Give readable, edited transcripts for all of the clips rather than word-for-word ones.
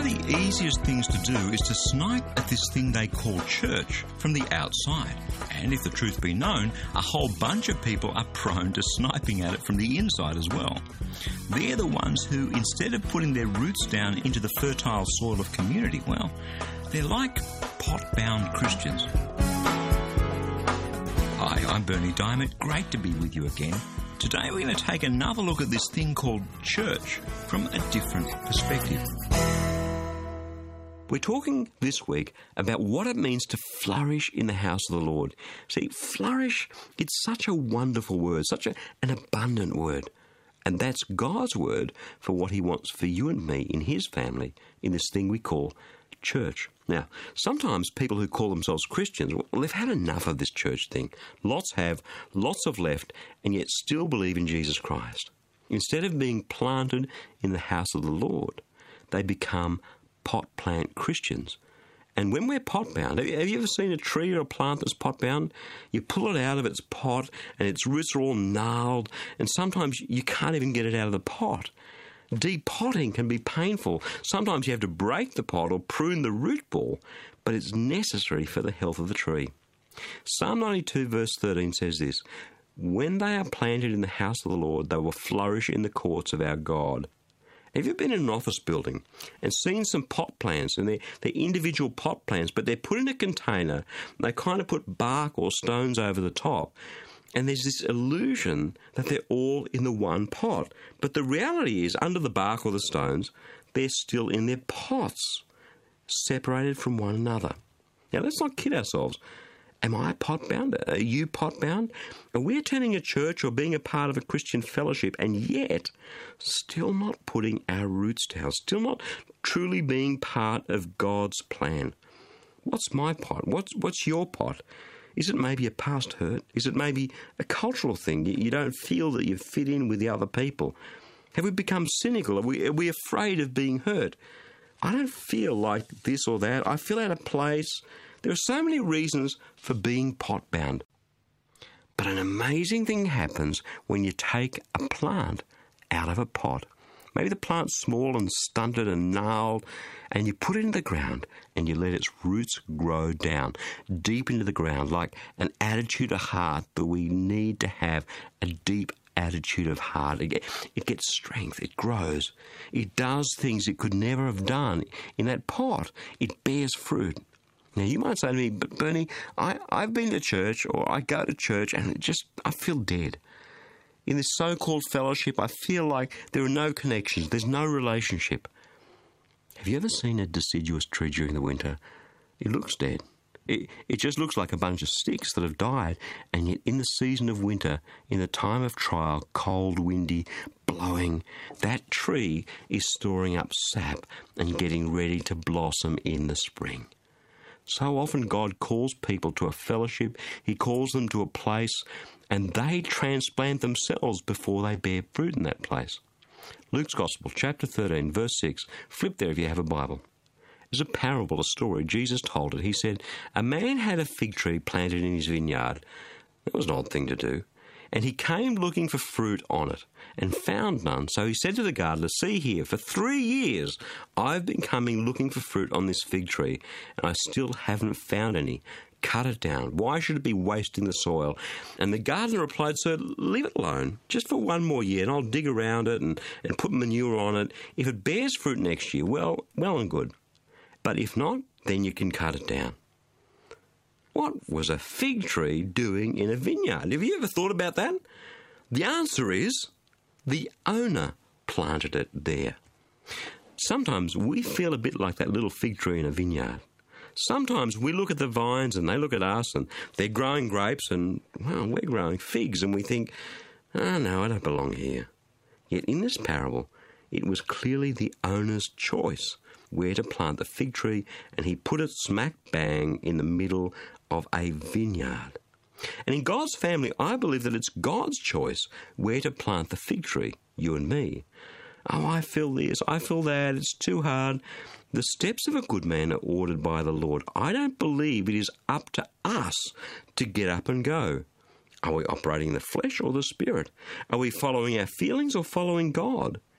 the easiest things to do is to snipe at this thing they call church from the outside. And if the truth be known, a whole bunch of people are prone to sniping at it from the inside as well. They're the ones who, instead of putting their roots down into the fertile soil of community, well, they're like pot-bound Christians. Hi, I'm Bernie Diamond. Great to be with you again. Today we're going to take another look at this thing called church from a different perspective. We're talking this week about what it means to flourish in the house of the Lord. See, flourish, it's such a wonderful word, such an abundant word. And that's God's word for what he wants for you and me in his family, in this thing we call church. Now, sometimes people who call themselves Christians, well, they've had enough of this church thing. Lots have, lots have left, and yet still believe in Jesus Christ. Instead of being planted in the house of the Lord, they become pot plant Christians. And when we're pot bound, have you ever seen a tree or a plant that's pot bound? You pull it out of its pot and its roots are all gnarled, and sometimes you can't even get it out of the pot. Depotting can be painful. Sometimes you have to break the pot or prune the root ball, but it's necessary for the health of the tree. Psalm 92 verse 13 says this, "When they are planted in the house of the Lord, they will flourish in the courts of our God." Have you been in an office building and seen some pot plants, and they're individual pot plants, but they're put in a container, and they kind of put bark or stones over the top, and there's this illusion that they're all in the one pot. But the reality is, under the bark or the stones, they're still in their pots, separated from one another. Now, let's not kid ourselves. Am I pot-bound? Are you pot-bound? Are we attending a church or being a part of a Christian fellowship and yet still not putting our roots down, still not truly being part of God's plan? What's my pot? What's your pot? Is it maybe a past hurt? Is it maybe a cultural thing? You don't feel that you fit in with the other people. Have we become cynical? Are we afraid of being hurt? I don't feel like this or that. I feel out of place. There are so many reasons for being pot-bound. But an amazing thing happens when you take a plant out of a pot. Maybe the plant's small and stunted and gnarled, and you put it in the ground and you let its roots grow down, deep into the ground, like an attitude of heart that we need to have, a deep attitude of heart. It gets strength, it grows, it does things it could never have done in that pot. It bears fruit. Now, you might say to me, "But Bernie, I've been to church, or I go to church, and I feel dead. In this so-called fellowship, I feel like there are no connections, there's no relationship." Have you ever seen a deciduous tree during the winter? It looks dead. It just looks like a bunch of sticks that have died, and yet in the season of winter, in the time of trial, cold, windy, blowing, that tree is storing up sap and getting ready to blossom in the spring. So often God calls people to a fellowship, he calls them to a place, and they transplant themselves before they bear fruit in that place. Luke's Gospel, chapter 13, verse 6. Flip there if you have a Bible. It's a parable, a story. Jesus told it. He said, "A man had a fig tree planted in his vineyard." That was an odd thing to do. "And he came looking for fruit on it, and found none. So he said to the gardener, 'See here, for 3 years I've been coming looking for fruit on this fig tree, and I still haven't found any. Cut it down. Why should it be wasting the soil?' And the gardener replied, 'Sir, leave it alone, just for 1 more year, and I'll dig around it and put manure on it. If it bears fruit next year, well and good. But if not, then you can cut it down.'" What was a fig tree doing in a vineyard? Have you ever thought about that? The answer is the owner planted it there. Sometimes we feel a bit like that little fig tree in a vineyard. Sometimes we look at the vines and they look at us and they're growing grapes and, well, we're growing figs, and we think, "Oh no, I don't belong here." Yet in this parable, it was clearly the owner's choice where to plant the fig tree, and he put it smack bang in the middle of a vineyard. And in God's family, I believe that it's God's choice where to plant the fig tree, you and me. "Oh, I feel this, I feel that, it's too hard." The steps of a good man are ordered by the Lord. I don't believe it is up to us to get up and go. Are we operating in the flesh or the spirit? Are we following our feelings or following God?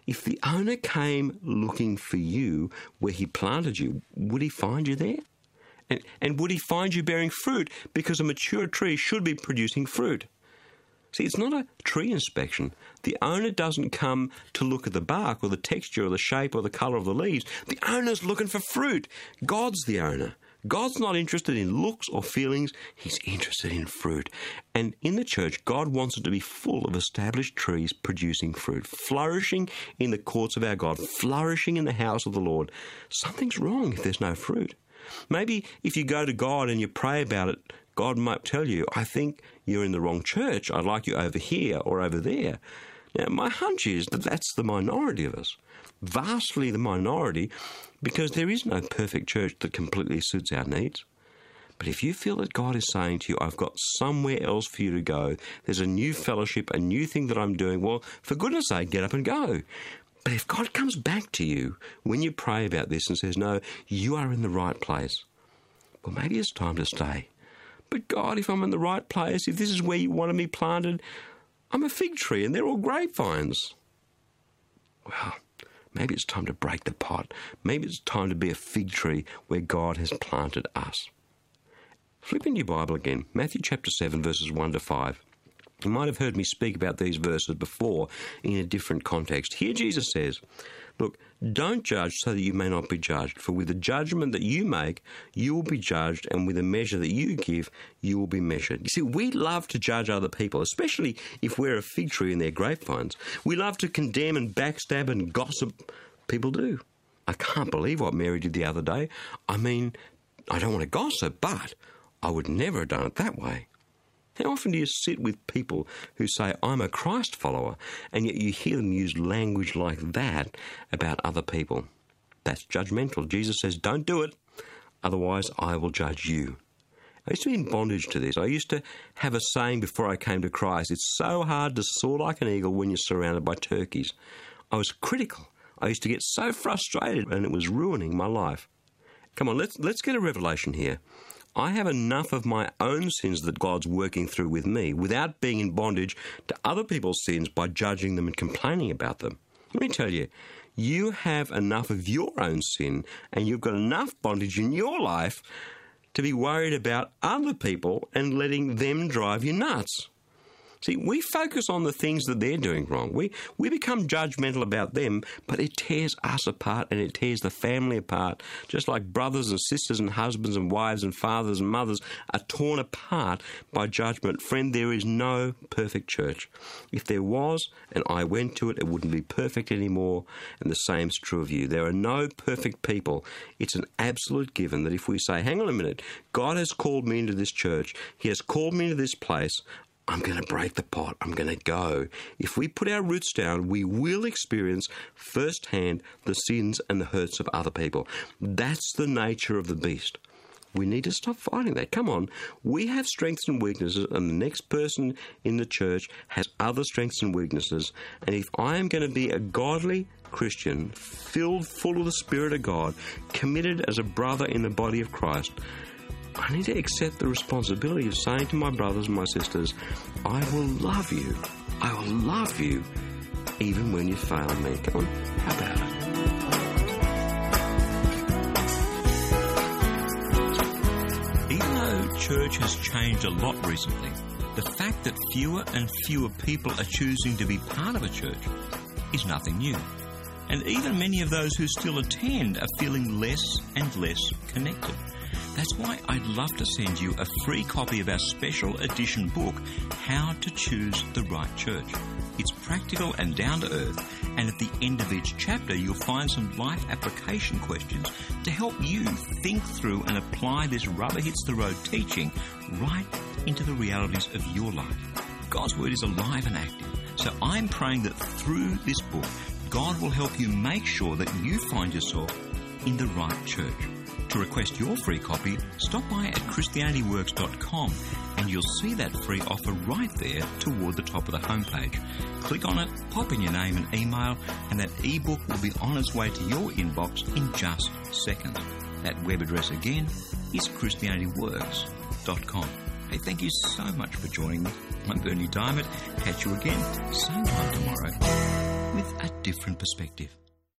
If the owner came looking for you where he planted you, would he find you there? And would he find you bearing fruit? Because a mature tree should be producing fruit. See, it's not a tree inspection. The owner doesn't come to look at the bark or the texture or the shape or the colour of the leaves. The owner's looking for fruit. God's the owner. God's not interested in looks or feelings. He's interested in fruit. And in the church, God wants it to be full of established trees producing fruit, flourishing in the courts of our God, flourishing in the house of the Lord. Something's wrong if there's no fruit. Maybe if you go to God and you pray about it, God might tell you, I think you're in the wrong church. I'd like you over here or over there. Now, my hunch is that that's the minority of us, vastly the minority, because there is no perfect church that completely suits our needs. But if you feel that God is saying to you, I've got somewhere else for you to go, there's a new fellowship, a new thing that I'm doing, well, for goodness sake, get up and go. But if God comes back to you when you pray about this and says, no, you are in the right place, well, maybe it's time to stay. But God, if I'm in the right place, if this is where you wanted me planted, I'm a fig tree and they're all grapevines. Well, maybe it's time to break the pot. Maybe it's time to be a fig tree where God has planted us. Flip in your Bible again, Matthew chapter 7, verses 1 to 5. You might have heard me speak about these verses before in a different context. Here Jesus says, look, don't judge so that you may not be judged. For with the judgment that you make, you will be judged, and with the measure that you give, you will be measured. You see, we love to judge other people, especially if we're a fig tree in their grapevines. We love to condemn and backstab and gossip. People do. I can't believe what Mary did the other day. I mean, I don't want to gossip, but I would never have done it that way. How often do you sit with people who say, I'm a Christ follower, and yet you hear them use language like that about other people? That's judgmental. Jesus says, don't do it, otherwise I will judge you. I used to be in bondage to this. I used to have a saying before I came to Christ, it's so hard to soar like an eagle when you're surrounded by turkeys. I was critical. I used to get so frustrated, and it was ruining my life. Come on, let's get a revelation here. I have enough of my own sins that God's working through with me without being in bondage to other people's sins by judging them and complaining about them. Let me tell you, you have enough of your own sin and you've got enough bondage in your life to be worried about other people and letting them drive you nuts. See, we focus on the things that they're doing wrong. We become judgmental about them, but it tears us apart and it tears the family apart, just like brothers and sisters and husbands and wives and fathers and mothers are torn apart by judgment. Friend, there is no perfect church. If there was, and I went to it, it wouldn't be perfect anymore, and the same is true of you. There are no perfect people. It's an absolute given that if we say, hang on a minute, God has called me into this church, He has called me into this place, I'm going to break the pot. I'm going to go. If we put our roots down, we will experience firsthand the sins and the hurts of other people. That's the nature of the beast. We need to stop fighting that. Come on. We have strengths and weaknesses, and the next person in the church has other strengths and weaknesses. And if I am going to be a godly Christian, filled full of the Spirit of God, committed as a brother in the body of Christ, I need to accept the responsibility of saying to my brothers and my sisters, I will love you. I will love you even when you fail me. Come on, how about it? Even though church has changed a lot recently, the fact that fewer and fewer people are choosing to be part of a church is nothing new. And even many of those who still attend are feeling less and less connected. That's why I'd love to send you a free copy of our special edition book, How to Choose the Right Church. It's practical and down to earth, and at the end of each chapter you'll find some life application questions to help you think through and apply this rubber hits the road teaching right into the realities of your life. God's Word is alive and active, so I'm praying that through this book, God will help you make sure that you find yourself in the right church. To request your free copy, stop by at ChristianityWorks.com and you'll see that free offer right there toward the top of the homepage. Click on it, pop in your name and email, and that ebook will be on its way to your inbox in just seconds. That web address again is ChristianityWorks.com. Hey, thank you so much for joining me. I'm Bernie Diamond. Catch you again same time tomorrow. with a different perspective.